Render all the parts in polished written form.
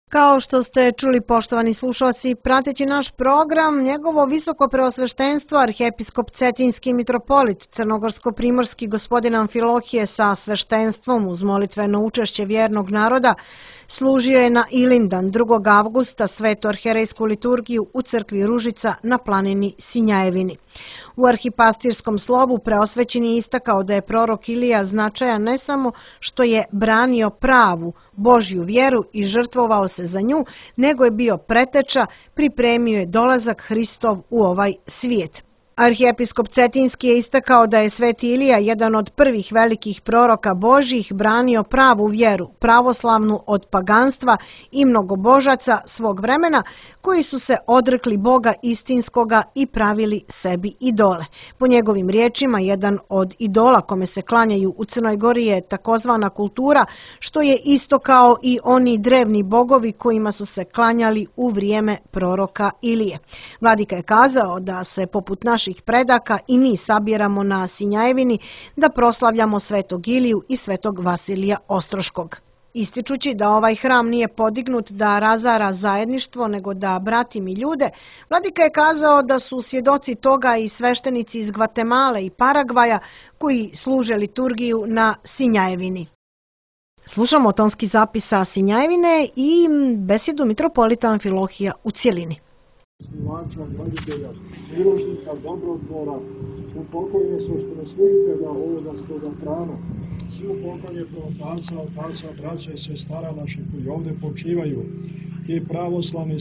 Kao što ste čuli, poštovani slušalci, prateći naš program, njegovo visoko preosveštenstvo arhijepiskop Cetinski mitropolit Crnogorsko-primorski gospodin Amfilohije sa sveštenstvom uz molitveno učešće vjernog naroda služio je na Ilindan 2. avgusta svetu arherejsku liturgiju u crkvi Ružica na planini Sinjajevini. U arhipastirskom slovu preosvećeni je istakao da je prorok Ilija značajan ne samo što je branio pravu Božju vjeru i žrtvovao se za nju, nego je bio preteča, pripremio je dolazak Hristov u ovaj svijet. Arhijepiskop Cetinski je istakao da je sveti Ilija, jedan od prvih velikih proroka Božjih, branio pravu vjeru, pravoslavnu od paganstva i mnogobožaca svog vremena, koji su se odrekli Boga istinskoga i pravili sebi idole. Po njegovim riječima, jedan od idola kome se klanjaju u Crnoj Gori je takozvana kultura, što je isto kao i oni drevni bogovi kojima su se klanjali u vrijeme proroka Ilije. Vladika je kazao da se poput naših predaka i mi sabiramo na Sinjajevini da proslavljamo svetog Iliju i svetog Vasilija Ostroškog. Ističući da ovaj hram nije podignut da razara zajedništvo, nego da bratimi ljude, vladika je kazao da su svjedoci toga i sveštenici iz Gvatemale i Paragvaja koji služe liturgiju na Sinjajevini. Slušamo tonski zapis sa Sinjajevine i besjedu mitropolita Amfilohija u cjelini. Snivača, graditelja, priložnika, dobrotvora, upokojne sveštenoslužitelja ovoga svoga hrama, svi upokojne otaca, braća i sestara naših koji ovdje počivaju, i pravoslavni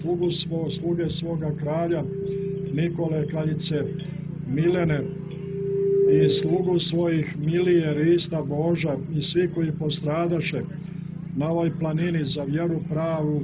sluge svoga kralja, Nikole, kraljice Milene, i slugu svojih Milije, Rista, Boža i svi koji postradaše na ovoj planini za vjeru pravu,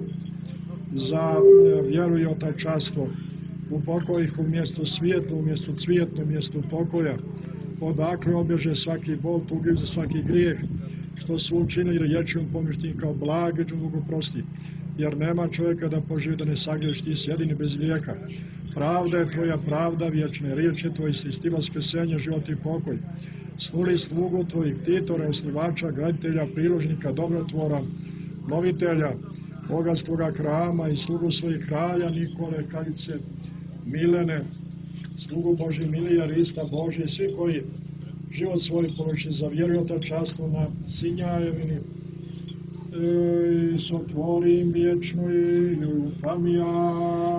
za vjeru i otačanstvo. Upokoj ih u mjestu svijetlu, u mjestu cvijetlu, u mjestu pokoja, odakle obježe svaki bol, tugiv za svaki grijeh, što su učinili riječom pomištim kao blage, Bogu prosti, jer nema čovjeka da poživi da ne sagriješ, ti si jedini bez grijeha. Pravda je tvoja pravda, vječne riječi tvoje, stiva spasenje, život i pokoj. Snuli slugu tvojih titora, osnivača, graditelja, priložnika, dobrotvora, molitelja, Boga svoga hrama i slugu svojih kralja, Nikole, kraljice Milene, slugu Božji Milija, Rista, Božji, svi koji život svoj položi za vjeru i otačanstvo na Sinjajevini, i sotvorim vječnu i ljubamija.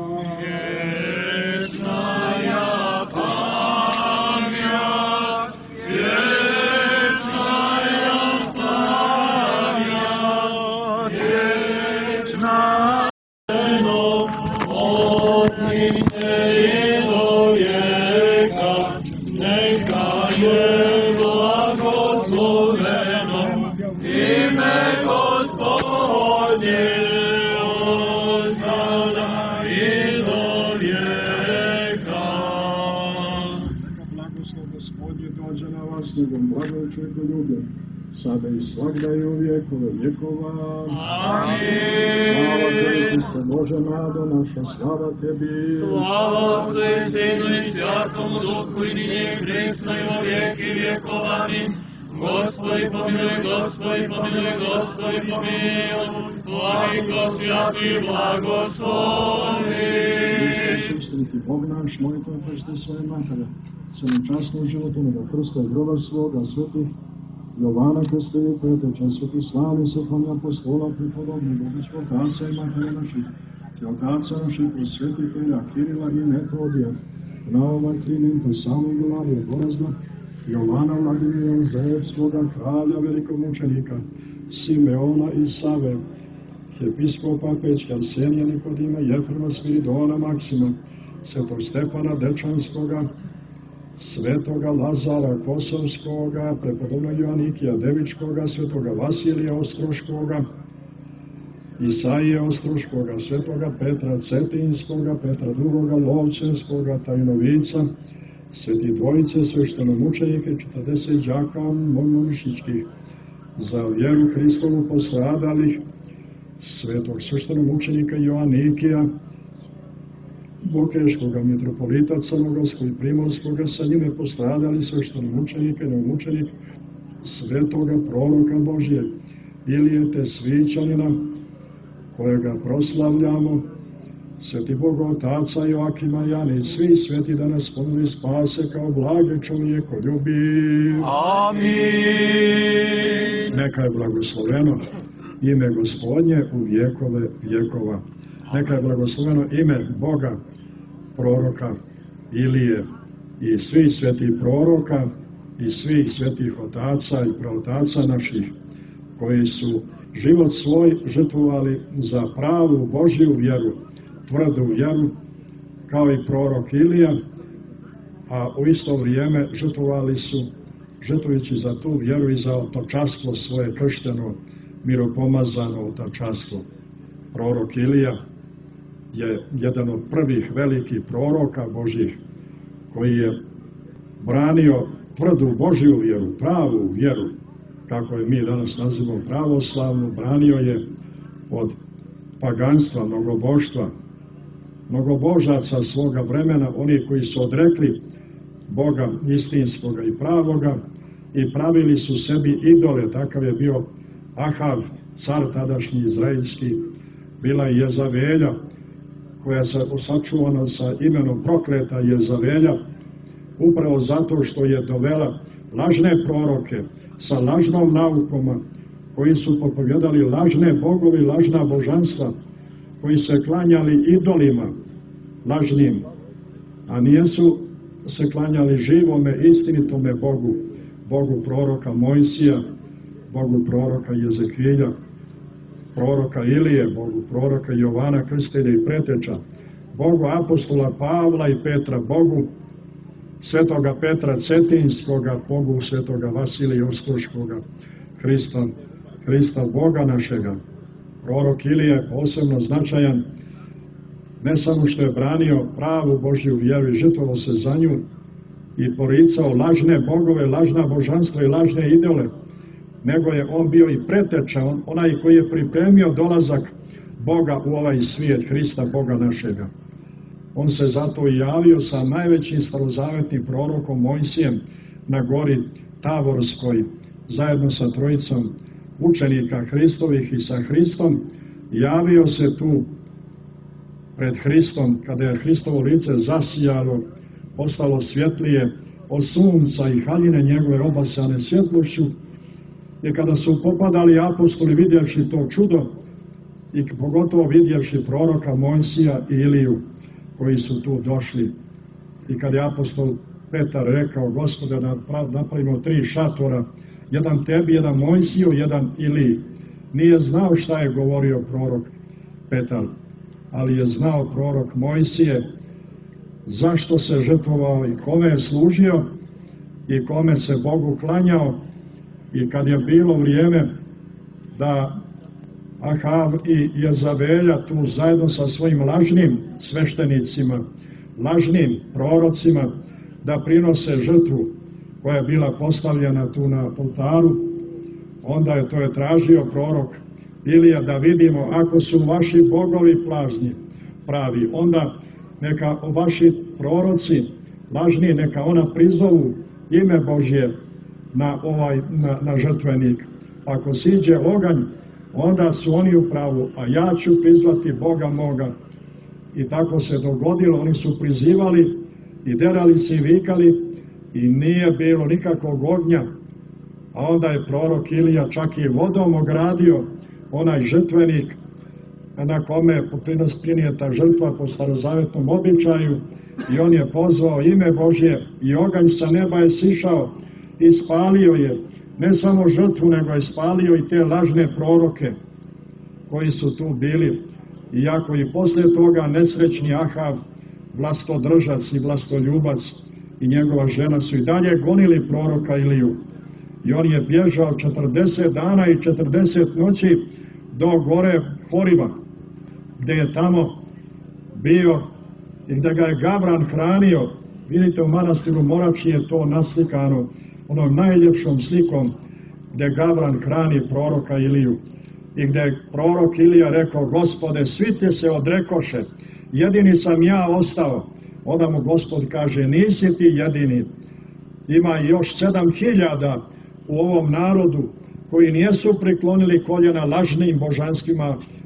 Sada i svagda i u vjekove vjekova. Amin. Slava tebi, se Bože nado naša, slava tebi. Slava Otcu i Sinu i Svjatomu Duhu i nije gresno i u vijeki vjekova. Amin. Gospodi pomiluj, Gospodi pomiluj, Gospodi pomiluj. Vladiko svjati blagoslovi. Istinski Bog naš, molite oprosti svoje matere, svojim časnom životu nego Krsta i groba svoga, svetih Jovana Krstovi, preteča svetih slavi, svetih apostola, pripodobni Bogićkog otaca i matere naših, te otaca naših prosvetitelja, Kirila i Metodija, Naova Klininta, Samu Gilavija, Gorazda, Jovana Vladimira, Zajevskoga, kralja, velikog mučenika, Simeona i Save, episkopa Pećka, Arsenija Nikodima, Jefrema, Spiridona, Maksima, svetog Stefana Dečanskoga, svetoga Lazara Kosovskoga, prepodobnog Joanikija Devičkoga, svetoga Vasilija Ostroškoga, Isaije Ostroškoga, svetoga Petra Cetinskoga, Petra II. Lovčenskoga, Tajnovica, sveti dvojice sveštenomučenike, 40 đaka monomišićkih, za vjeru Hristovu postradalih, svetog sveštenomučenika Joanikija, Bokeškoga mitropolita Crnogorskog i Primorskoga, sa njime postradali sveštenomučenike, novomučenik svetoga proroka Božijeg, Ilije te Svićanina, kojega proslavljamo, Sveti Bog Otaca Joakima i Jane, svi sveti da nas pomili spase kao blage čovjekoljubi. Amin. Neka je blagosloveno ime Gospodnje u vjekove vjekova. Neka je blagosloveno ime Boga, proroka Ilije i svih svetih proroka i svih svetih otaca i praotaca naših, koji su život svoj žrtvovali za pravu Božju vjeru, tvrdu vjeru, kao i prorok Ilija, a u isto vrijeme žrtvovali su, žrtvujući za tu vjeru i za otočanstvo svoje kršteno, miropomazano otočanstvo. Prorok Ilija je jedan od prvih velikih proroka Božjih, koji je branio tvrdu Božju vjeru, pravu vjeru, kako je mi danas nazivamo pravoslavnu, branio je od paganstva, mnogobožaca svoga vremena, oni koji su odrekli Boga istinskoga i pravoga i pravili su sebi idole. Takav je bio Ahav, car tadašnji izraelski, bila je Jezavelja, koja se sačuvana sa imenom prokleta Jezavelja, upravo zato što je dovela lažne proroke sa lažnom naukom, koji su propovijedali lažne bogovi, lažna božanstva, koji se klanjali idolima lažnim, a nijesu se klanjali živome, istinitome Bogu, Bogu proroka Mojsija, Bogu proroka Jezekilja, proroka Ilije, Bogu proroka Jovana Krstitelja i preteča, Bogu apostola Pavla i Petra, Bogu svetoga Petra Cetinskoga, Bogu svetoga Vasilija Ostroškoga, Hrista Boga našega. Prorok Ilija je posebno značajan, ne samo što je branio pravu Božju vjeru i žrtvovao se za nju i poricao lažne bogove, lažna božanstva i lažne idole, nego je on bio i preteča, onaj koji je pripremio dolazak Boga u ovaj svijet, Hrista Boga našega. On se zato i javio sa najvećim starozavetnim prorokom Mojsijem na gori Tavorskoj, zajedno sa trojicom učenika Hristovih i sa Hristom. Javio se tu pred Hristom, kada je Hristovo lice zasijalo, postalo svjetlije od sunca i haljine njegove obasjane svjetlošću, i kada su popadali apostoli vidjevši to čudo i pogotovo vidjevši proroka Mojsija i Iliju koji su tu došli. I kad je apostol Petar rekao: Gospode, da napravimo 3 šatora, jedan tebi, jedan Mojsiju, jedan Iliji. Nije znao šta je govorio prorok Petar, ali je znao prorok Mojsije zašto se žrtvovao i kome je služio i kome se Bogu klanjao. I kad je bilo vrijeme da Ahav i Jezavelja tu zajedno sa svojim lažnim sveštenicima, lažnim prorocima, da prinose žrtvu koja je bila postavljena tu na oltaru, onda je to tražio prorok Ilija, da vidimo ako su vaši bogovi pravi, onda neka vaši proroci lažni, neka ona prizovu ime Božje na žrtvenik. Ako siđe oganj, onda su oni u pravu, a ja ću prizvati Boga moga. I tako se dogodilo, oni su prizivali i derali se i vikali i nije bilo nikakvog ognja. A onda je prorok Ilija čak i vodom ogradio onaj žrtvenik na kome je prinijeta žrtva po starozavetnom običaju, i on je pozvao ime Božje i oganj sa neba je sišao i spalio je ne samo žrtvu, nego je spalio i te lažne proroke koji su tu bili. Iako i poslije toga nesrećni Ahav, vlastodržac i vlastoljubac, i njegova žena su i dalje gonili proroka Iliju. I on je bježao 40 dana i 40 noći do gore Horiva, gdje je tamo bio i gdje ga je Gavran hranio. Vidite, u manastiru Moravči je to naslikano onom najljepšom slikom gdje Gavran hrani proroka Iliju. I gdje je prorok Ilija rekao: Gospode, svi te se odrekoše, jedini sam ja ostao. Onda mu Gospod kaže: nisi ti jedini, ima još 7000 u ovom narodu koji nijesu priklonili koljena lažnim božanstvima,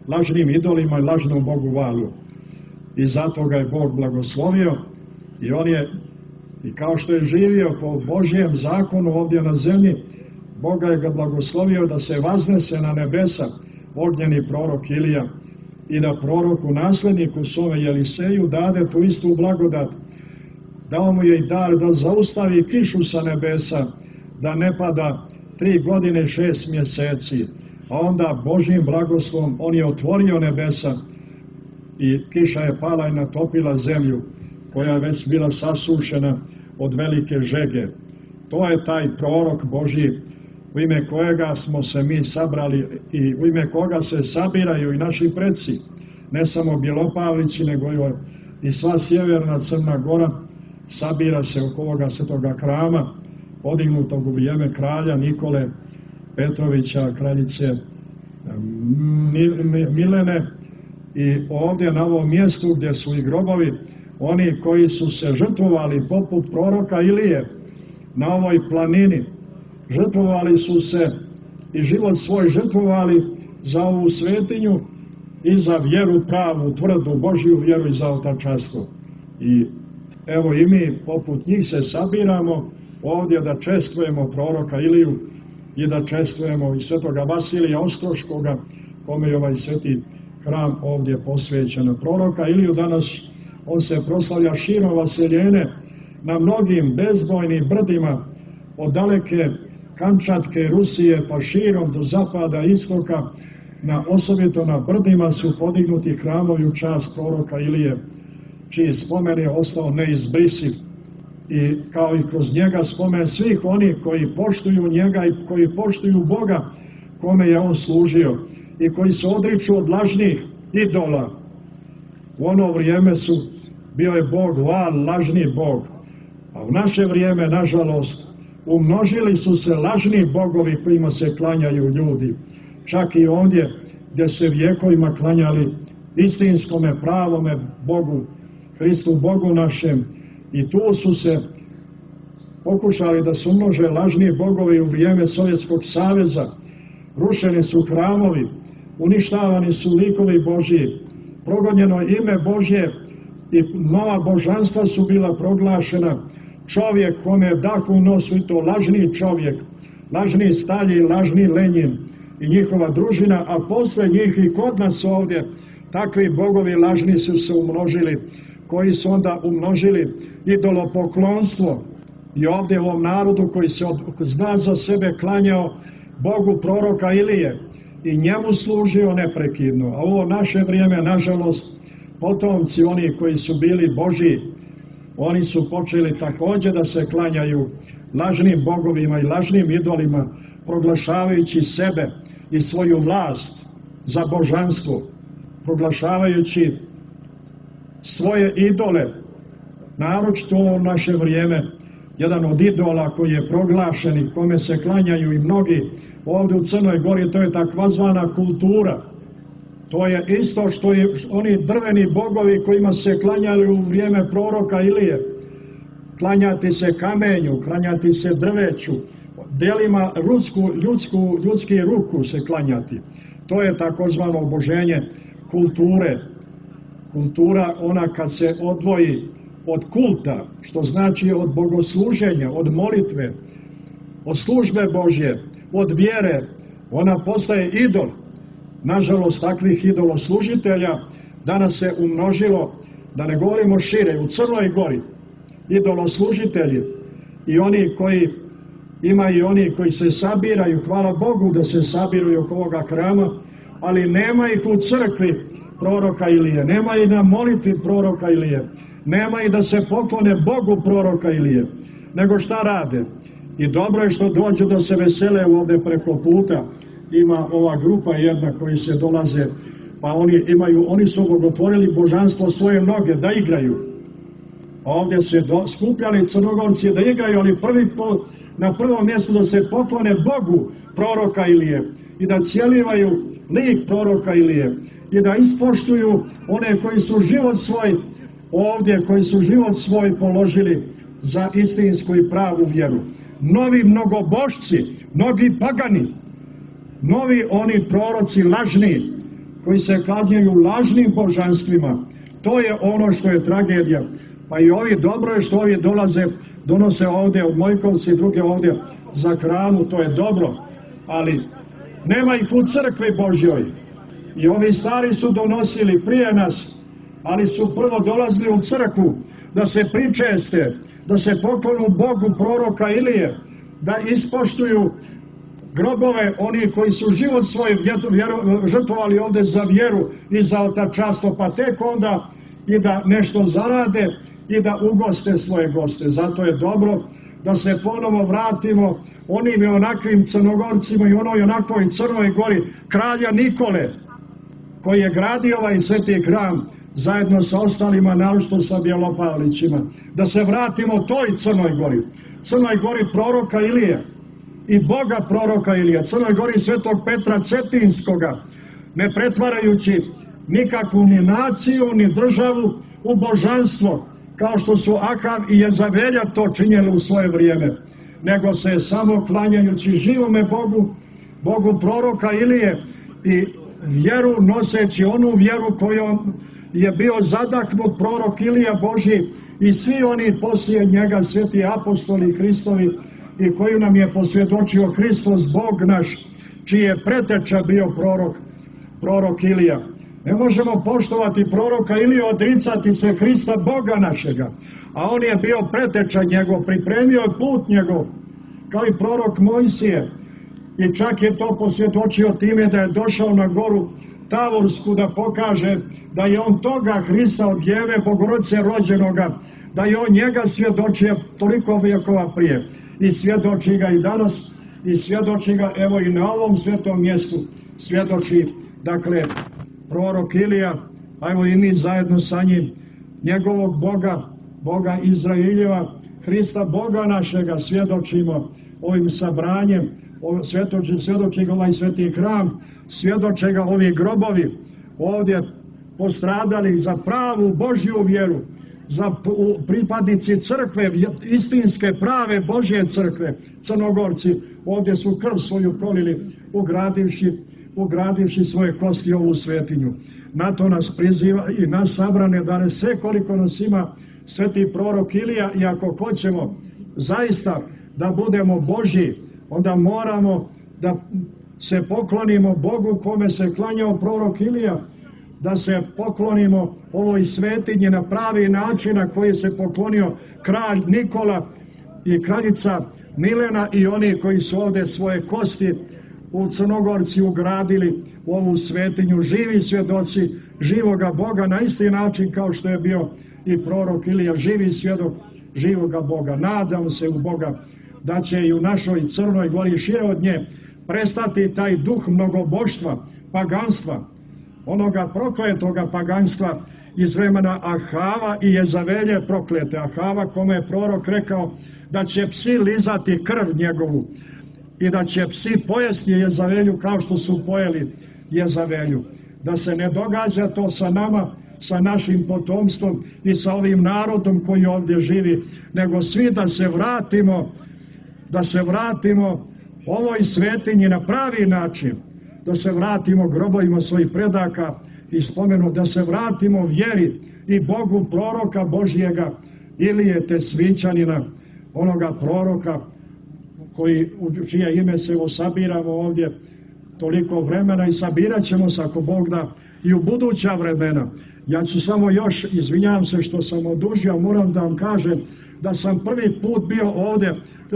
lažnim idolima i lažnom Bogu valu. I zato ga je Bog blagoslovio i on je, i kao što je živio po Božjem zakonu ovdje na zemlji, Bog je ga blagoslovio da se vaznese na nebesa ognjeni prorok Ilija i da proroku nasledniku svome Eliseju dade tu istu blagodat. Dao mu je i dar da zaustavi kišu sa nebesa, da ne pada 3 godine 6 mjeseci. A onda Božjim blagoslovom on je otvorio nebesa i kiša je pala i natopila zemlju koja je već bila sasušena od velike žege. To je taj prorok Božji u ime kojega smo se mi sabrali i u ime koga se sabiraju i naši preci, ne samo Bjelopavlići, nego i sva sjeverna Crna Gora sabira se oko ovoga svetoga hrama, podignutog u vrijeme kralja Nikole Petrovića, kraljice Milene, i ovdje na ovom mjestu gdje su i grobovi oni koji su se žrtvovali poput proroka Ilije na ovoj planini. Žrtvovali su se i život svoj žrtvovali za ovu svetinju i za vjeru pravu, tvrdu Božju vjeru i za otačanstvo. I evo i mi poput njih se sabiramo ovdje da čestvujemo proroka Iliju i da čestvujemo i svetoga Vasilija Ostroškoga, kome je ovaj sveti hram ovdje posvećen. Proroka Iliju danas on se proslavlja širom Vaseljene na mnogim bezbojnim brdima od daleke Kamčatke, Rusije pa širom do zapada, istoka, osobito na brdima su podignuti hramovi u čast proroka Ilije, čiji spomen je ostao neizbrisiv, i kao i kroz njega spomen svih onih koji poštuju njega i koji poštuju Boga kome je on služio i koji se odriču od lažnih idola. U ono vrijeme bio je Bog Val, lažni Bog, a u naše vrijeme, nažalost, umnožili su se lažni bogovi kojima se klanjaju ljudi, čak i ondje gdje se vjekovima klanjali istinskome, pravome Bogu, Hristu Bogu našem, i tu su se pokušali da se umnože lažni bogovi u vrijeme Sovjetskog saveza. Rušeni su hramovi, uništavani su likovi Božji, progonjeno ime Božje i nova božanstva su bila proglašena. Čovjek kome je dah u nosu, i to lažni čovjek, lažni Staljin, lažni Lenjin i njihova družina, a posle njih i kod nas ovdje takvi bogovi lažni su se umnožili, koji su onda umnožili idolopoklonstvo i ovdje u ovom narodu koji se zna za sebe klanjao Bogu proroka Ilije i njemu služio neprekidno. A u ovo naše vrijeme, nažalost, potomci oni koji su bili Božji, oni su počeli također da se klanjaju lažnim bogovima i lažnim idolima, proglašavajući sebe i svoju vlast za božanstvo, proglašavajući svoje idole. Naročito u naše vrijeme, jedan od idola koji je proglašen i kome se klanjaju i mnogi ovdje u Crnoj Gori, to je takvazvana kultura. To je isto što i oni drveni bogovi kojima se klanjali u vrijeme proroka Ilije. Klanjati se kamenju, klanjati se drveću, delima ljudski ruku se klanjati. To je takozvano oboženje kulture. Kultura ona kad se odvoji od kulta, što znači od bogosluženja, od molitve, od službe Božje, od vjere, ona postaje idol. Nažalost, takvih idoloslužitelja danas se umnožilo, da ne govorimo šire, u Crnoj Gori. Idoloslužitelji i oni koji ima i oni koji se sabiraju, hvala Bogu da se sabiruju oko ovoga hrama, ali nema ih u crkvi proroka Ilije, nema i na molitvi proroka Ilije, nema i da se poklone Bogu proroka Ilije, nego šta rade? I dobro je što dođu da se vesele ovdje preko puta. Ima ova grupa jedna koji se dolaze, pa oni su otvorili božanstvo svoje noge da igraju. Ovdje se skupljali Crnogorci da igraju, ali na prvom mjestu da se poklone Bogu proroka Ilije i da cijelivaju lik proroka Ilije i da ispoštuju one koji su život svoj ovdje, koji su život svoj položili za istinsku i pravu vjeru. Novi mnogobošci, mnogi pagani, novi oni proroci lažni, koji se klanjaju lažnim božanstvima. To je ono što je tragedija. Pa i ovi, dobro je što ovi donose ovdje od Mojkovci i druge ovdje za hranu, to je dobro, ali nema ih u crkvi Božjoj. I ovi stari su donosili prije nas, ali su prvo dolazili u crkvu da se pričeste, da se poklonu Bogu proroka Ilije, da ispoštuju grobove oni koji su život svoj žrtvovali ovdje za vjeru i za otačanstvo, pa tek onda i da nešto zarade i da ugoste svoje goste. Zato je dobro da se ponovo vratimo onim i onakvim Crnogorcima i onoj onakvoj Crnoj Gori kralja Nikole, koji je gradio ovaj sveti hram zajedno sa ostalima, naročito sa Bjelopavlićima. Da se vratimo toj Crnoj Gori proroka Ilije i Boga proroka Ilija, Crnoj Gori svetog Petra Cetinskoga, ne pretvarajući nikakvu ni naciju, ni državu u božanstvo, kao što su Akav i Jezavelja to činjeli u svoje vrijeme, nego se samo klanjajući živome Bogu proroka Ilije i vjeru noseći onu vjeru kojom je bio zadahnut prorok Ilija Božji i svi oni poslije njega sveti apostoli Hristovi i koju nam je posvjedočio Hristos Bog naš, čiji je preteča bio prorok Ilija. Ne možemo poštovati proroka Iliju, odricati se Hrista Boga našega, a on je bio preteča njegov, pripremio je put njegov, kao i prorok Mojsije, i čak je to posvjedočio time da je došao na goru Tavorsku da pokaže da je on toga Hrista od Djeve Bogorodice rođenoga, da je on njega svjedočio toliko vjekova prije i svjedoči ga i danas i svjedoči ga evo i na ovom svetom mjestu svjedoči, dakle, prorok Ilija, a evo i mi zajedno sa njim, njegovog Boga Izraeljeva, Hrista Boga našega svjedočimo ovim sabranjem, svjedoči ga ovaj sveti hram, svjedoče ga ovi grobovi ovdje postradali za pravu Božju vjeru, za pripadnici crkve, istinske prave Božje crkve, Crnogorci, ovdje su krv svoju prolili ugradivši svoje kosti u ovu svetinju. Na to nas priziva i nas sabrane danas sve koliko nas ima sveti prorok Ilija, i ako hoćemo zaista da budemo Božji, onda moramo da se poklonimo Bogu kome se klanjao prorok Ilija, da se poklonimo ovoj svetinji na pravi način na koji se poklonio kralj Nikola i kraljica Milena i oni koji su ovdje svoje kosti u Crnogorci ugradili u ovu svetinju, živi svjedoci živoga Boga na isti način kao što je bio i prorok Ilija, živi svjedok živoga Boga. Nadam se u Boga da će i u našoj Crnoj Gori šire od nje prestati taj duh mnogoboštva, paganstva, onoga prokletoga paganstva iz vremena Ahava i Jezavelje proklete. Ahava kome je prorok rekao da će psi lizati krv njegovu i da će psi pojesti Jezavelju kao što su pojeli Jezavelju. Da se ne događa to sa nama, sa našim potomstvom i sa ovim narodom koji ovdje živi, nego svi da se vratimo ovoj svetinji na pravi način, da se vratimo grobovima svojih predaka i spomenu, da se vratimo vjeri i Bogu proroka Božjega Ilije Tesvićanina, onoga proroka u čije ime se sabiramo ovdje toliko vremena i sabirat ćemo se ako Bog da i u buduća vremena. Ja ću samo još, izvinjavam se što sam odužio, moram da vam kažem da sam prvi put bio ovdje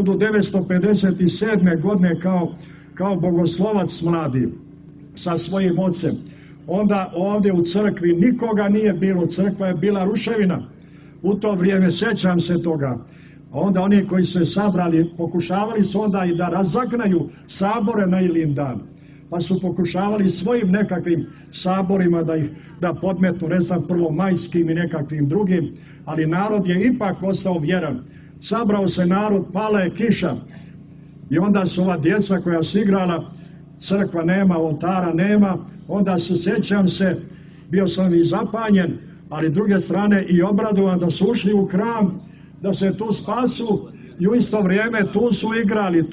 1957. godine kao bogoslovac mladi sa svojim ocem. Onda ovdje u crkvi nikoga nije bilo, crkva je bila ruševina. U to vrijeme sjećam se toga. Onda oni koji su se sabrali, pokušavali su onda i da razagnaju sabore na Ilindan. Pa su pokušavali svojim nekakvim saborima da podmetnu, ne znam, prvomajskim i nekakvim drugim, ali narod je ipak ostao vjeran. Sabrao se narod, pala je kiša i onda su ova djeca koja su igrala, crkva nema, oltara nema, onda se, sjećam se, bio sam i zapanjen, ali s druge strane i obradovan da su ušli u hram, da se tu spasu i u isto vrijeme tu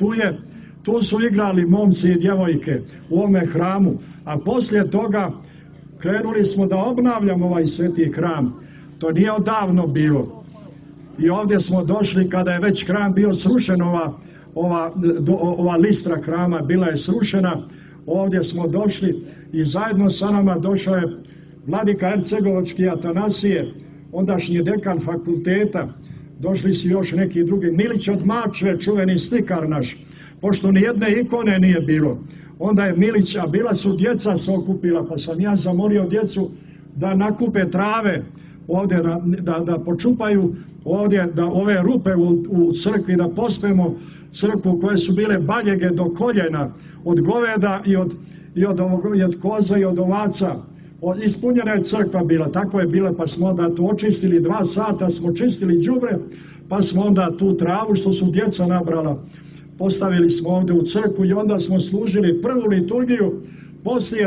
su igrali momci i djevojke u ovome hramu, a poslije toga krenuli smo da obnavljamo ovaj sveti hram. To nije odavno bilo. I ovdje smo došli kada je već hram bio srušen, ova listra hrama bila je srušena. Ovdje smo došli i zajedno sa nama došao je vladika Hercegovački Atanasije, ondašnji dekan fakulteta. Došli su još neki drugi. Milić od Mačve, čuveni slikar naš. Pošto nijedne ikone nije bilo, onda je Milić, a bila su djeca se okupila, pa sam ja zamolio djecu da nakupe trave ovdje, da počupaju ovdje, da ove rupe u crkvi, da pospemo crkvu koje su bile baljege do koljena, od goveda i od koza i od ovaca. Ispunjena je crkva bila, tako je bila, pa smo onda tu očistili, 2 sata smo čistili đubre, pa smo onda tu travu što su djeca nabrala, postavili smo ovdje u crkvu i onda smo služili prvu liturgiju poslije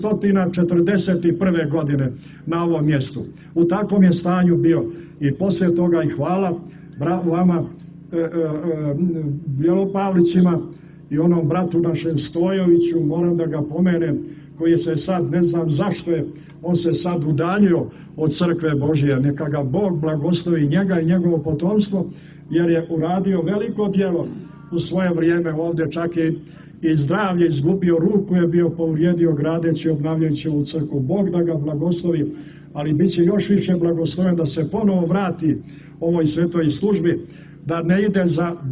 941. godine na ovom mjestu. U takvom je stanju bio i poslije toga i hvala vama Bjelopavlicima i onom bratu našem Stojoviću, moram da ga pomenem, koji se sad, ne znam zašto je, on se sad udaljio od crkve Božije. Neka ga Bog blagoslovi, njega i njegovo potomstvo, jer je uradio veliko djelo u svoje vrijeme ovdje, čak je i zdravlje izgubio, ruku je bio povrijedio gradeći, obnavljajući ovu crkvu. Bog da ga blagoslovi, ali bit će još više blagosloven da se ponovo vrati ovoj svetoj službi, da ne ide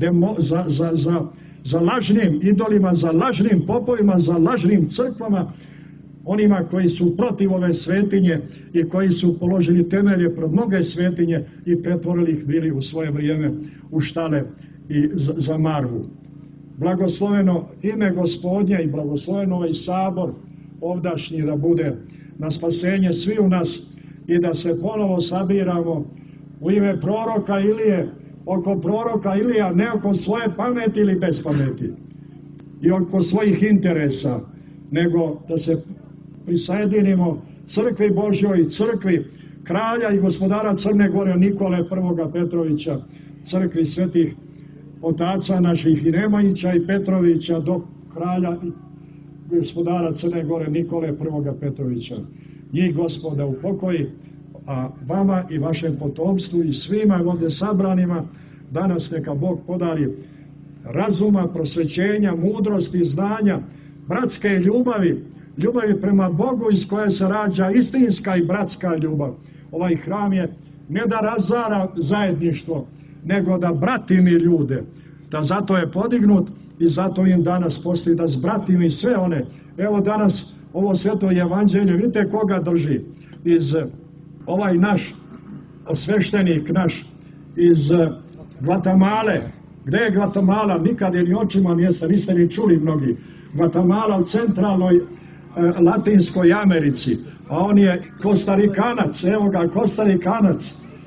za lažnim idolima, za lažnim popovima, za lažnim crkvama, onima koji su protiv ove svetinje i koji su položili temelje pred mnoge svetinje i pretvorili ih bili u svoje vrijeme u štale i za marvu. Blagosloveno ime Gospodnje i blagosloveno ovaj sabor ovdašnji da bude na spasenje svi u nas i da se ponovo sabiramo u ime proroka Ilije, oko proroka Ilija, ne oko svoje pameti ili bez pameti i oko svojih interesa, nego da se prisajedinimo crkvi Božjoj, crkvi kralja i gospodara Crne Gore Nikole I. Petrovića, crkvi svetih otaca naših i Nemanjića i Petrovića do kralja i gospodara Crne Gore Nikole I. Petrovića. Njih Gospoda upokoji, a vama i vašem potomstvu i svima ovdje sabranima danas neka Bog podari razuma, prosvećenja, mudrosti, znanja, bratske ljubavi, ljubavi prema Bogu iz koje se rađa istinska i bratska ljubav. Ovaj hram je ne da razara zajedništvo, nego da bratimi ljude, da zato je podignut i zato im danas postoji da zbratimi sve one. Evo danas ovo sveto evanđelje, vidite koga drži, iz ovaj naš osveštenik naš iz Gvatemale. Gde je Gvatemala? Nikad je ni očima niste ni čuli mnogi. Gvatemala u centralnoj Latinskoj Americi, a on je Kostarikanac, evo ga Kostarikanac,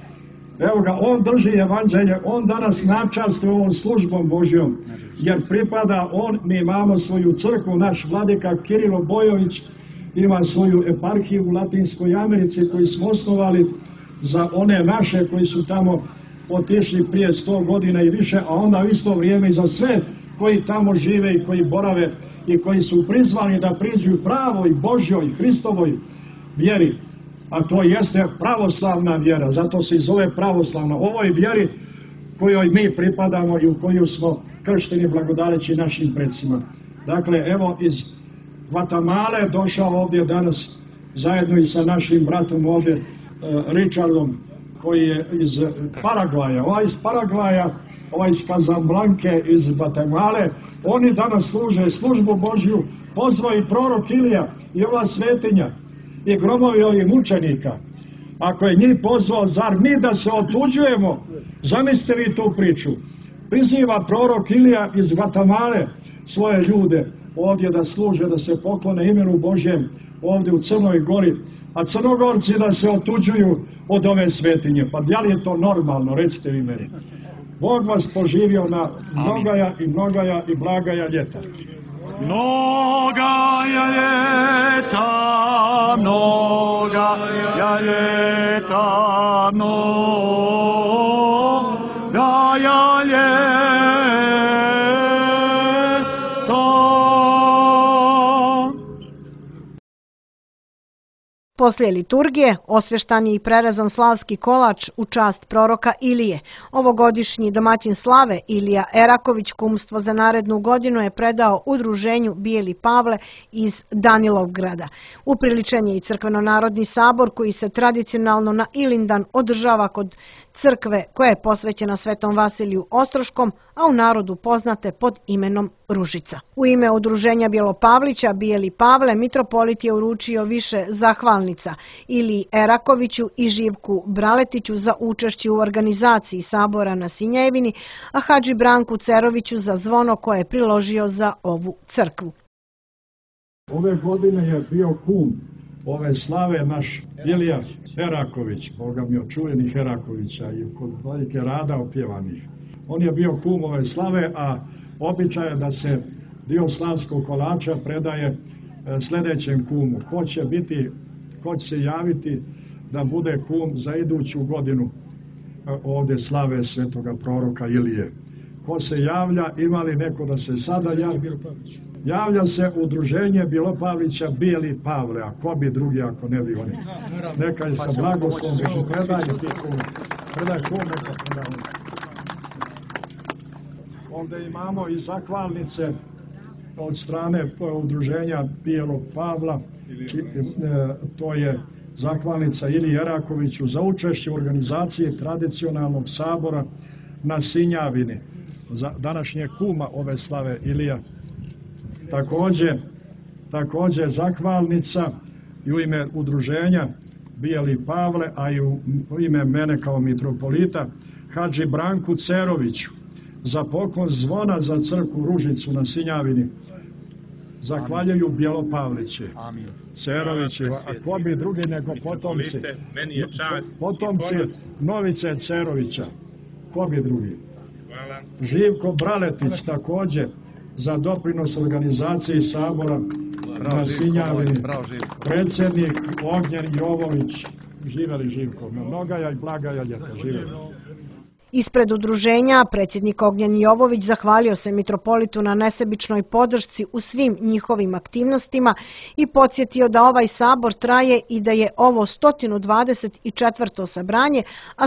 evo ga, on drži evanđelje, on danas načastuje ovom službom Božjom, jer pripada mi imamo svoju crkvu, naš vladika Kirilo Bojović ima svoju eparhiju u Latinskoj Americi koju smo osnovali za one naše koji su tamo otišli prije 100 godina i više, a onda u isto vrijeme i za sve koji tamo žive i koji borave i koji su prizvani da priđu pravoj Božjoj Hristovoj vjeri, a to jeste pravoslavna vjera, zato se i zove pravoslavna, ovoj vjeri kojoj mi pripadamo i u koju smo kršteni blagodaleći našim predsima. Dakle, evo iz Gvatemale došao ovdje danas zajedno i sa našim bratom ovdje Richardom, koji je iz Paragvaja, ovaj iz Paragvaja, ovaj iz Kazablanke, iz Gvatemale. Oni danas služe službu Božju, pozvao i prorok Ilija i ova svetinja i gromovi ovih mučenika. Ako je njih pozvao, zar mi da se otuđujemo? Zamislite vi tu priču. Priziva prorok Ilija iz Gvatemale svoje ljude ovdje da služe, da se poklone imenu Božjem ovdje u Crnoj Gori, a Crnogorci da se otuđuju od ove svetinje. Pa da li je to normalno? Recite vi meni. Bog vas poživio na mnogaja i blagaja ljeta. Mnogaja ljeta, mnogaja ljeta, mnogaja ljeta. Poslije liturgije osvještan je i prerezan slavski kolač u čast proroka Ilije. Ovogodišnji domaćin slave Ilija Eraković kumstvo za narednu godinu je predao udruženju Bijeli Pavle iz Danilovgrada. Upriličen je i crkveno-narodni sabor koji se tradicionalno na Ilindan održava kod crkve koja je posvećena Svetom Vasiliju Ostroškom, a u narodu poznate pod imenom Ružica. U ime udruženja Bjelopavlića Bijeli Pavle mitropolit je uručio više zahvalnica Iliji Erakoviću i Živku Braletiću za učešće u organizaciji sabora na Sinjevini, a Hadži Branku Ceroviću za zvono koje je priložio za ovu crkvu. Ove godine je bio kum ove slave naš Ilija Eraković, Boga mi od čuvenih Erakovića i kod velike rada opjevanih. On je bio kum ove slave, a običaj je da se dio slavskog kolača predaje sljedećem kumu. Ko će se javiti da bude kum za iduću godinu ovdje slave svetoga proroka Ilije. Ko se javlja, ima li neko da se sada javi? Javlja se udruženje Bjelopavlića Bijeli Pavle, a ko bi drugi ako ne bi oni. Neka je sa blagoslovom predaj kum, neka predaj. Ovdje imamo i zahvalnice od strane udruženja Bijelog Pavla, to je zahvalnica Iliji Erakoviću za učešće u organizaciji tradicionalnog sabora na Sinjavini, za današnje kuma ove slave Ilija. Također zahvalnica i u ime udruženja Bijeli Pavle, a i u ime mene kao mitropolita, Hadži Branku Ceroviću za poklon zvona za crkvu Ružicu na Sinjavini. Zahvaljuju Bjelopavlići. Cerovići, a ko bi drugi nego potomci Novice Cerovića. Ko bi drugi? Živko Braletić također za doprinos organizaciji sabora na Sinjavini. Predsjednik Ognjen Jovović. Živeli Živko, mnogaja i blagaja ljeta, živeli. Ispred udruženja predsjednik Ognjen Jovović zahvalio se mitropolitu na nesebičnoj podršci u svim njihovim aktivnostima i podsjetio da ovaj sabor traje i da je ovo 124. sabranje, a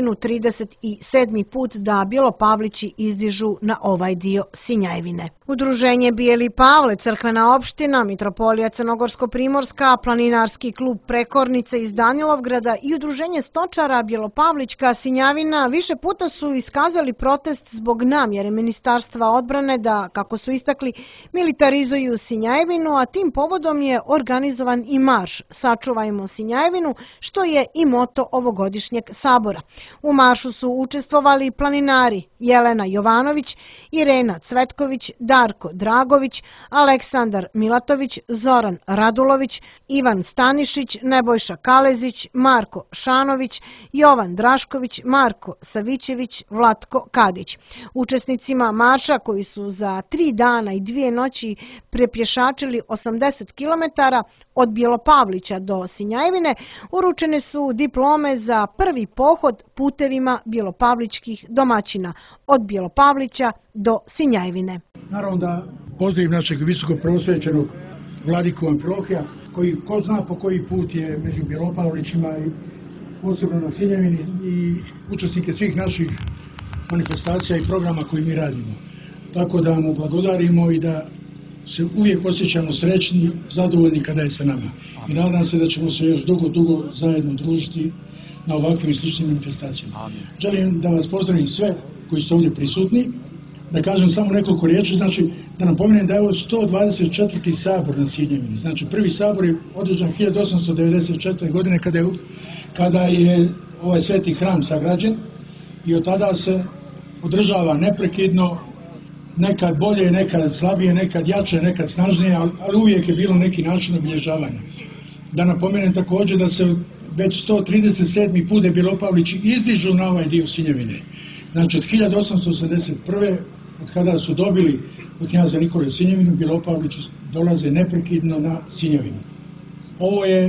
137. put da Bjelopavlići izdižu na ovaj dio Sinjevine. Udruženje Bijeli Pavle, crkvena opština, mitropolija Crnogorsko-primorska, planinarski klub Prekornice iz Danilovgrada i udruženje stočara Bjelopavlićka Sinjavina više puta su iskazali protest zbog namjere Ministarstva odbrane da, kako su istakli, militarizuju Sinjevinu, a tim povodom je organizovan i marš Sačuvajmo Sinjevinu, što je i moto ovogodišnjeg sabora. U maršu su učestvovali planinari Jelena Jovanović, Irena Cvetković, Darko Dragović, Aleksandar Milatović, Zoran Radulović, Ivan Stanišić, Nebojša Kalezić, Marko Šanović, Jovan Drašković, Marko Savićević, Vlatko Kadić. Učesnicima marša, koji su za 3 dana i 2 noći prepješačili 80 km od Bjelopavlića do Sinjevine, uručene su diplome za prvi pohod putevima bjelopavličkih domaćina od Bjelopavlića do Sinjevine. Naravno da pozdravim našeg visoko prosvećenog vladiku Amfilohija, koji ko zna po koji put je među Bjelopavlićima i posebno na Sinjevini i učesnike svih naših manifestacija i programa koji mi radimo. Tako da mu blagodarimo i da se uvijek osjećamo srećni, zadovoljni kada je sa nama. I nadam se da ćemo se još dugo zajedno družiti na ovakvim i sličnim manifestacijama. Želim da vas pozdravim sve koji ste ovdje prisutni, da kažem samo nekoliko riječi, znači da napomenem da je ovo 124. sabor na Sinjevini. Znači prvi sabor je održan 1894. godine kada je ovaj sveti hram sagrađen i od tada se održava neprekidno, nekad bolje, nekad slabije, nekad jače, nekad snažnije, ali uvijek je bilo neki način obilježavanja. Da napomenem također da se već 137. put Bjelopavlići izdižu na ovaj dio Sinjevine. Znači od 1881. od kada su dobili od knjaza Nikole Sinjevinu, Bjelopavlići dolaze neprekidno na Sinjevinu. Ovo je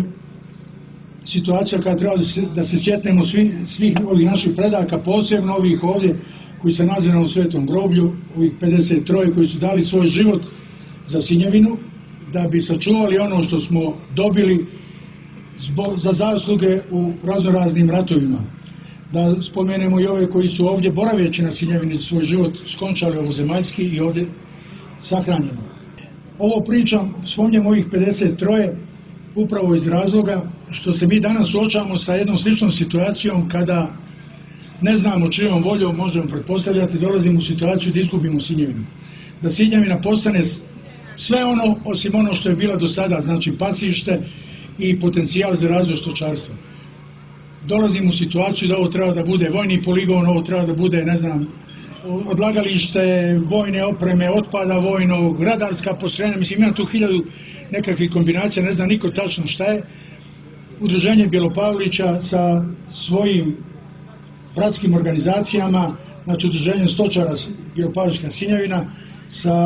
situacija kada treba da se sjetnemo svih ovih naših predaka, posebno ovih ovdje koji se nalaze na Svetom groblju, ovih 53 koji su dali svoj život za Sinjevinu, da bi sačuvali ono što smo dobili za zasluge u raznoraznim ratovima. Da spomenemo i ove koji su ovdje boraveći na Sinjevini svoj život skončali ovozemaljski i ovdje sahranjeni. Ovo pričam, spominjem ovih 53 upravo iz razloga što se mi danas suočavamo sa jednom sličnom situacijom kada ne znamo čijom voljom, možemo pretpostavljati, dolazimo u situaciju da izgubimo Sinjevinu. Da Sinjevina postane sve ono osim ono što je bila do sada, znači pasište i potencijal za razvoj stočarstva. Dolazimo u situaciju da ovo treba da bude vojni poligon, ovo treba da bude, ne znam, odlagalište vojne opreme, otpada vojnog, radarska postrojenja, mislim ima tu 1000 nekakvih kombinacija, ne znam niko tačno šta je. Udruženje Bjelopavlića sa svojim bratskim organizacijama, znači udruženjem stočara Bjelopavlička Sinjevina, sa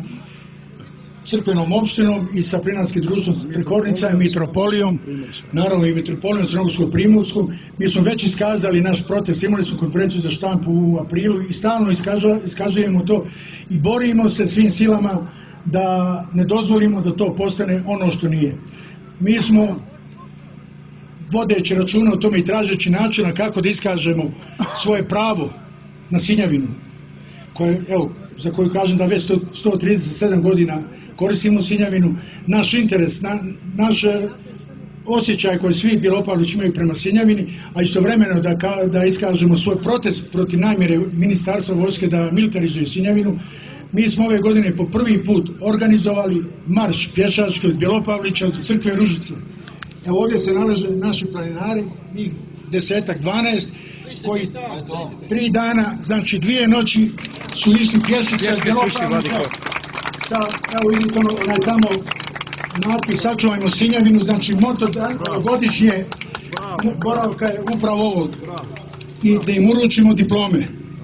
crkvenom opštinom i sa Plinarskim društvom Prekornica i Mitropolijom, naravno i Mitropolijom Crnogorsko-Primorskom. Mi smo već iskazali naš protest, imali smo konferenciju za štampu u aprilu i stalno iskazujemo to i borimo se svim silama da ne dozvolimo da to postane ono što nije. Mi smo vodeći računa o tome i tražeći načina kako da iskažemo svoje pravo na Sinjevinu, za koju kažem da već 137 godina koristimo Sinjevinu, naš interes, naš osjećaj koji svi Bjelopavlići imaju prema Sinjevini, a istovremeno da iskažemo svoj protest protiv namjere Ministarstva vojske da militarizuje Sinjevinu. Mi smo ove godine po prvi put organizovali marš pješački od Bjelopavlića od crkve Ružice. Evo ovdje se nalaze naši planinari, njih 10-12, koji 3 dana, znači 2 noći su išli pješački od Bjelopavlića. Evo vidite onaj tamo natpis sačuvajmo Sinjevinu, znači moto godišnje boravka je upravo ovog i da im uručimo diplome.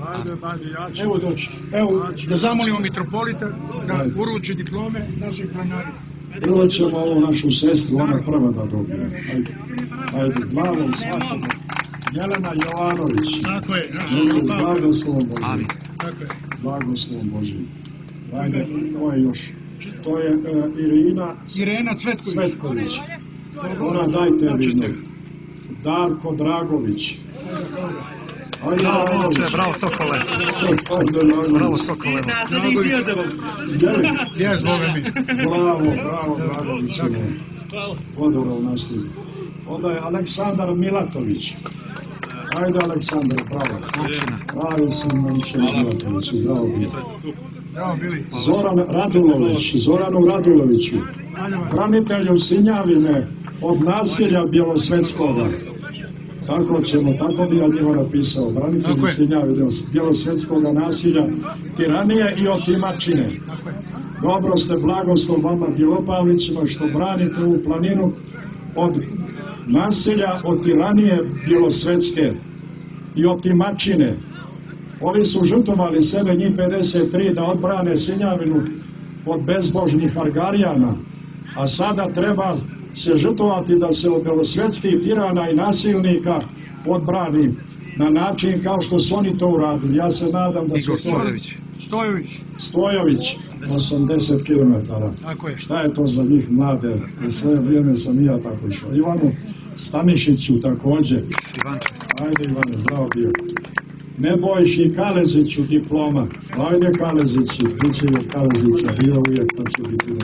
Evo doći, evo da zamolimo mitropolita da uruči diplome naših planinara. Prvo ćemo ovu našu sestru, ona prva da dobije. Ajde, glavom svakome. Jelena Jovanović. Tako je. Blagoslovom Božim. Blagoslovom Božim. Ajde, ko je još? To je Irena Cvetković. Ona dajte vidno. Darko Dragović. Bravo Sokole. Bravo Sokole. Bravo Dragović. Vodorov nastup. Onda je Aleksandar Milatović. Ajde Aleksandar, bravo. Pravi sam Milatović. Bravo bili. Zoranu Raduloviću. Branitelju Sinjavine od nasilja Bjelosvetskoga. Tako bi ja njima napisao. Branitelju Sinjavine od Bjelosvetskoga nasilja, tiranije i otimačine. Dobro ste, blagoslov vama Bjelopavlićima što branite ovu planinu od nasilja, od tiranije Bjelosvetske i otimačine. Ovi su žrtvovali sebe, njih 53, da odbrane Sinjavinu od bezbožnih Argarijana, a sada treba se žrtvovati da se od belosvetskih tirana i nasilnika odbrani na način kao što su oni to uradili. Ja se nadam da se to... Stojović, 80 km. Šta je to za njih mlade? U svoje vrijeme sam i ja tako išao. Ivanu Stanišiću također. Ajde Ivane, bravo bio. Nebojši Kaleziću diploma. Ajde Kaleziću, biće je Kalezića, bio uvijek to će biti.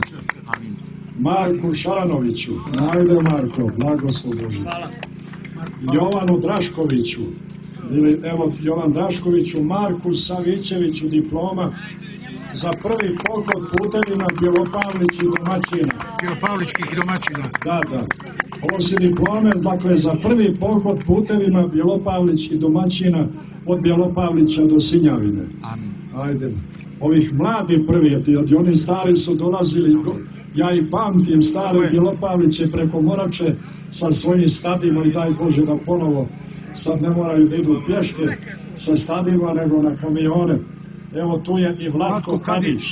Marku Šaranoviću. Ajde Marko, blagoslov Boži. Jovanu Draškoviću. Evo Jovan Draškoviću, Marku Savićeviću diploma za prvi pohod putevima Bjelopavlićih domaćina. Bjelopavličkih domaćina. Da. Ovo su diplome, dakle, za prvi pohod putevima Bjelopavlićih domaćina od Bjelopavlića do Sinjavine. Ajde. Ovih mladi prvi, oni stari su dolazili, ja i pamtim stare Bjelopavliće preko Morače sa svojim stadima i daj Bože da ponovo sad ne moraju da idu pješke sa stadima nego na kamione. Evo tu je i Vlatko Kadić.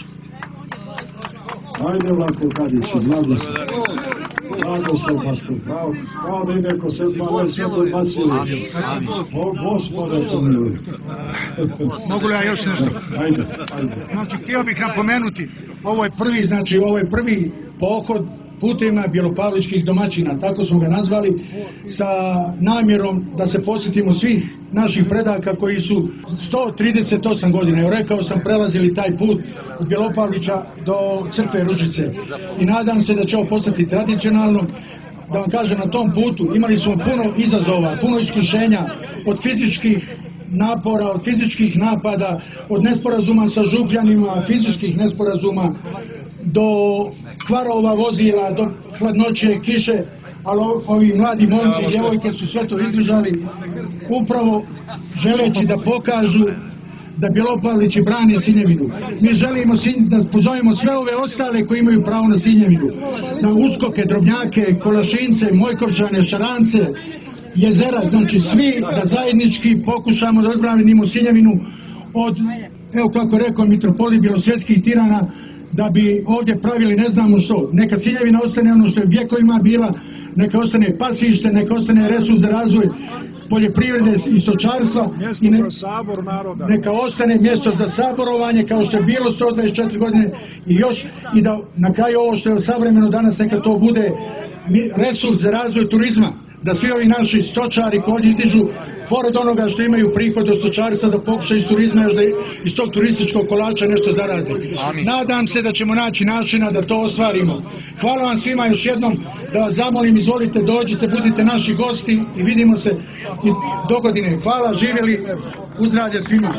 Ajde Vlatko Kadić, blagoslov pastor, kao da ide ko se sve to bacili. O Gospode to mili. Mogu li ja još nešto? Ajde. Znači, htio bih napomenuti, ovo je prvi pohod putevima bjelopavličkih domaćina, tako smo ga nazvali, sa namjerom da se posjetimo svih naših predaka koji su 138 godina, evo rekao sam, prelazili taj put od Bjelopavlića do crkve Ružice. I nadam se da će ovo postati tradicionalno. Da vam kažem, na tom putu imali smo puno izazova, puno iskušenja, od fizičkih napora, od fizičkih napada, od nesporazuma sa župljanima, fizičkih nesporazuma, do kvarova vozila, do hladnoće, kiše, ali ovi mladi momci i djevojke su sve to izdržali, upravo želeći da pokažu da Bjelopavlići brane Sinjevinu. Mi želimo da pozovemo sve ove ostale koji imaju pravo na Sinjevinu, na Uskoke, Drobnjake, Kolašince, Mojkovčane, Šarance, Jezera, znači svi da zajednički pokušamo da odbranimo Sinjevinu od, evo kako rekao mitropolit, bjelosvjetskih tirana, da bi ovdje pravili ne znamo što. Neka Sinjevina ostane ono što je vjekovima bila, neka ostane pasište, neka ostane resurs za razvoj poljoprivrede i stočarstva i neka ostane mjesto za saborovanje kao što je bilo 124 godine i još i da na kraju ovo što je savremeno danas neka to bude resurs za razvoj turizma, da svi ovi naši stočari koji dižu pored onoga što imaju prihod od stočarstva da pokušaju iz turizma još da iz tog turističkog kolača nešto zarade. Nadam se da ćemo naći načina da to ostvarimo. Hvala vam svima još jednom, da vas zamolim, izvolite, dođite, budite naši gosti i vidimo se do godine. Hvala, živjeli, uzdravlje svima.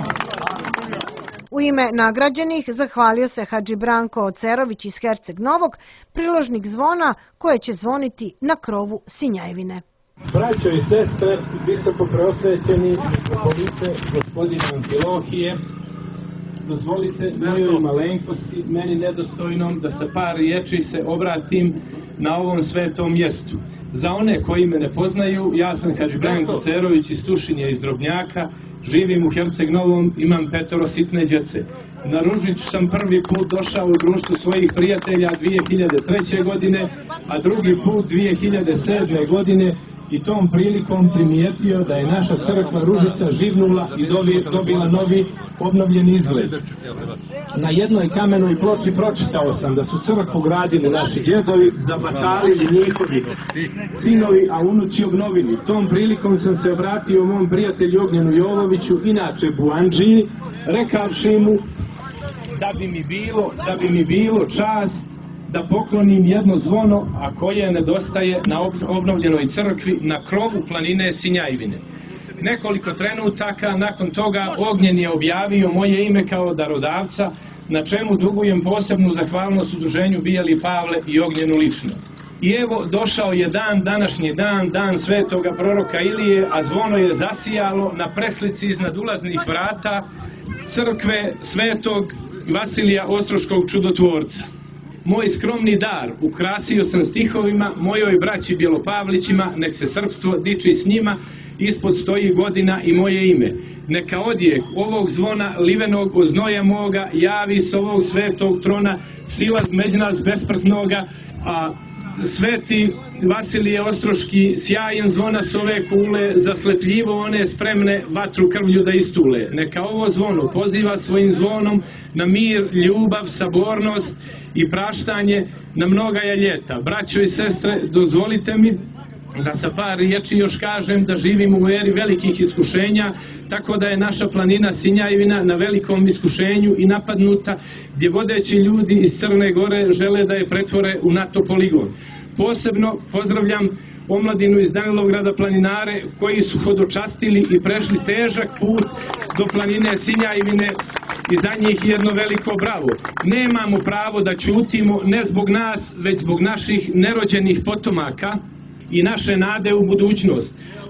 U ime nagrađenih zahvalio se Hadži Branko Ocerović iz Herceg Novog, priložnik zvona koje će zvoniti na krovu Sinjajevine. Braćo i sestre, visoko preosvećeni mitropolite gospodina Amfilohije, dozvolite mojoj malenkosti, meni nedostojnom, da sa par riječi se obratim na ovom svetom mjestu. Za one koji me ne poznaju, ja sam Hadži Branko Cerović iz Tušinja, iz Drobnjaka, živim u Herceg Novom, imam 5 sitne djece. Na Ružić sam prvi put došao u društvu svojih prijatelja 2003. godine, a drugi put 2007. godine, i tom prilikom primijetio da je naša crkva Ružica živnula i dobila novi obnovljeni izgled. Na jednoj kamenoj ploči pročitao sam da su crkvu gradili naši djedovi, zabatalili njihovi sinovi, a unuci obnovili. Tom prilikom sam se obratio mom prijatelju Ognjenu Jovoviću, inače Buandžiji, rekavši mu da bi mi bilo čast da poklonim jedno zvono, a koje nedostaje na obnovljenoj crkvi na krovu planine Sinjajevine. Nekoliko trenutaka nakon toga Ognjen je objavio moje ime kao darodavca, na čemu dugujem posebnu zahvalnost udruženju Bijeli Pavle i Ognjenu lično. I evo, došao je današnji dan, dan svetoga proroka Ilije, a zvono je zasijalo na preslici iznad ulaznih vrata crkve svetog Vasilija Ostroškog čudotvorca. Moj skromni dar ukrasio sam stihovima mojoj braći Bjelopavlićima, nek se srpstvo diči s njima, ispod stoji godina i moje ime. Neka odjek ovog zvona livenog od znoja moga javi s ovog svetog trona silaz među nas besprtnoga, a sveti Vasilije Ostroški sjajan zvona s ove kule, zaslepljivo one spremne vatru krvlju da istule. Neka ovo zvono poziva svojim zvonom na mir, ljubav, sabornost i praštanje na mnogaja ljeta. Braćo i sestre, dozvolite mi da sa par riječi još kažem da živim u eri velikih iskušenja, tako da je naša planina Sinjajevina na velikom iskušenju i napadnuta, gdje vodeći ljudi iz Crne Gore žele da je pretvore u NATO poligon. Posebno pozdravljam omladinu iz Danilovgrada, planinare koji su hodočastili i prešli težak put do planine Sinjajevine i za njih jedno veliko bravo. Nemamo pravo da ćutimo, ne zbog nas, već zbog naših nerođenih potomaka i naše nade u budućnost.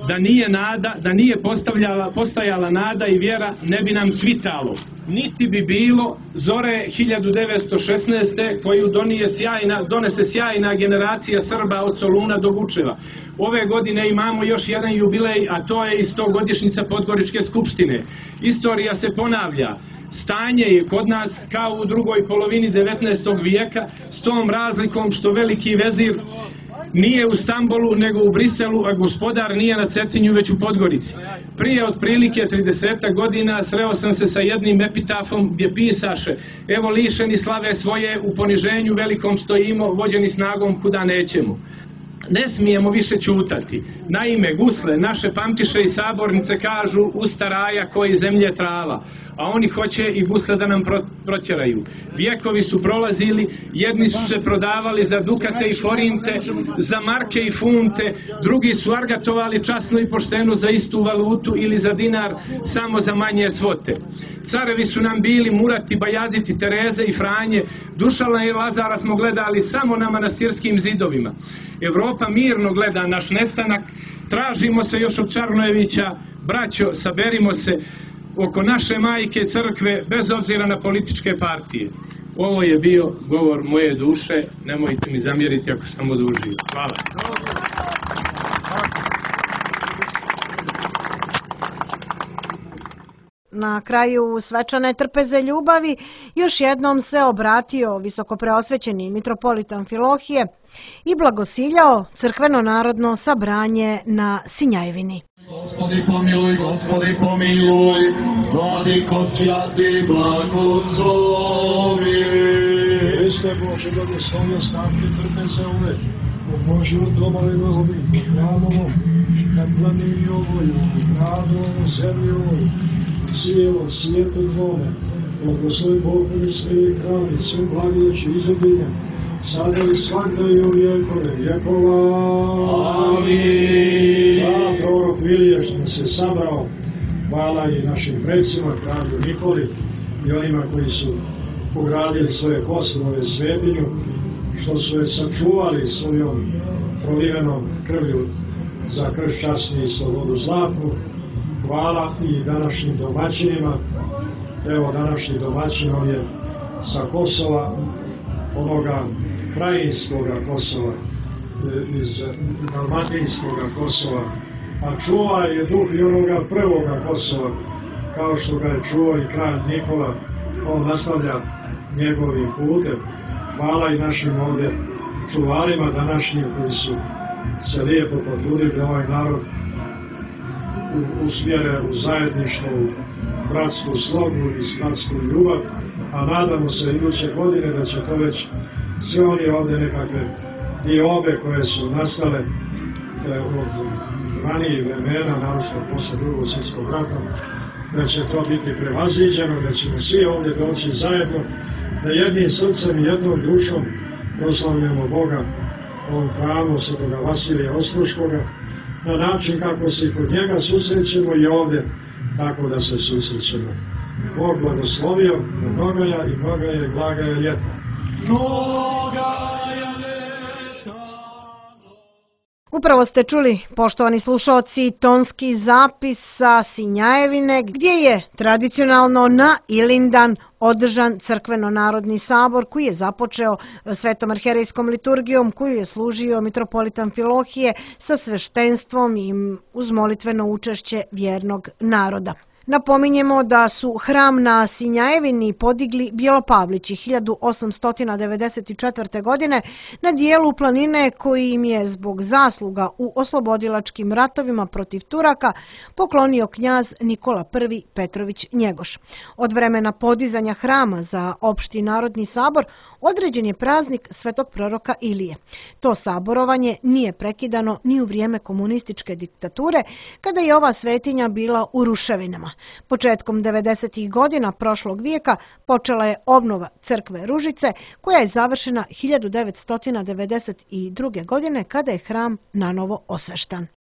Da nije postajala nada i vjera, ne bi nam svitalo. Niti bi bilo zore 1916. koju donese sjajna generacija Srba od Soluna do Vučeva. Ove godine imamo još jedan jubilej, a to je i 100-godišnjica Podgoričke skupštine. Istorija se ponavlja. Stanje je kod nas kao u drugoj polovini 19. vijeka, s tom razlikom što veliki vezir nije u Stambolu nego u Briselu, a gospodar nije na Cetinju već u Podgorici. Prije otprilike 30 godina sreo sam se sa jednim epitafom gdje pisaše: evo lišeni slave svoje, u poniženju velikom stojimo, vođeni snagom kuda nećemo. Ne smijemo više ćutati. Naime, gusle, naše pamtiše i sabornice kažu usta raja koji zemlje trava, a oni hoće i gusle da nam protjeraju. Vjekovi su prolazili, jedni su se prodavali za dukate i forinte, za marke i funte, drugi su argatovali časno i pošteno za istu valutu ili za dinar samo za manje svote. Carevi su nam bili Murati, Bajaziti, Tereze i Franje, Dušana i Lazara smo gledali samo na manastirskim zidovima. Evropa mirno gleda naš nestanak, tražimo se još od Čarnojevića, braćo, saberimo se oko naše majke crkve, bez obzira na političke partije. Ovo je bio govor moje duše, nemojte mi zamjeriti ako sam odužio. Hvala. Na kraju svečane trpeze ljubavi još jednom se obratio visokopreosvećeni mitropolit Amfilohije i blagosiljao crkveno narodno sabranje na Sinjajevini. Gospodi pomiluj, Gospodi pomiluj, Vladiko svjati blagoslovi. Hriste Bože, blagoslovio stavke trpeze ove, pomoži u domovima ovim hramovom, na planini ovoj, gradu ovom, zemlji ovoj, cijelo svijetu tvome. Blagoslovi Bog i sve krali, sve blagodaći izobilja, sada i svakda i u vjekove vjekova. Amin. Hvala prorok Ilija što se sabrao. Hvala i našim predsima, kralju Nikoli i onima koji su ugradili svoje poslove svetinju, što su je sačuvali svojom prolivenom krvlju za krst časni i slobodu zlatnu. Hvala i današnjim domaćinima. Evo, današnji domaćin, on je sa Kosova, onoga krajinskoga Kosova, iz dalmatinskoga Kosova, a čuva je duh i onoga prvoga Kosova, kao što ga je čuo i kralj Nikola. On nastavlja njegovim putem. Hvala i našim ovdje čuvarima današnjim koji su se lijepo potrudili da ovaj narod usmjere u zajedništvo, u bratsku slogu i bratsku ljubav, a nadamo se iduće godine da će to već sve oni ovdje nekakve diobe koje su nastale od ranijih vremena, naročito posle Drugog svjetskog rata, da će to biti prevaziđeno, da ćemo svi ovdje doći zajedno, da jednim srcem i jednom dušom proslavljamo Boga u ovom hramu Svetoga Vasilija Ostroškoga, na način kako se kod njega susrećemo i ovdje, tako da se susrećemo. Bog blagoslovio, mnogaja i mnogaja i blagaja ljeta. Upravo ste čuli, poštovani slušalci, tonski zapis sa Sinjajevine, gdje je tradicionalno na Ilindan održan crkveno-narodni sabor koji je započeo svetom arherejskom liturgijom koju je služio mitropolit Amfilohije sa sveštenstvom i uz molitveno učešće vjernog naroda. Napominjemo da su hram na Sinjajevini podigli Bjelopavlići 1894. godine na dijelu planine koji im je zbog zasluga u oslobodilačkim ratovima protiv Turaka poklonio knjaz Nikola I Petrović Njegoš. Od vremena podizanja hrama za opšti narodni sabor određen je praznik svetog proroka Ilije. To saborovanje nije prekidano ni u vrijeme komunističke diktature, kada je ova svetinja bila u ruševinama. Početkom 90. godina prošlog vijeka počela je obnova crkve Ružice, koja je završena 1992. godine kada je hram nanovo osveštan.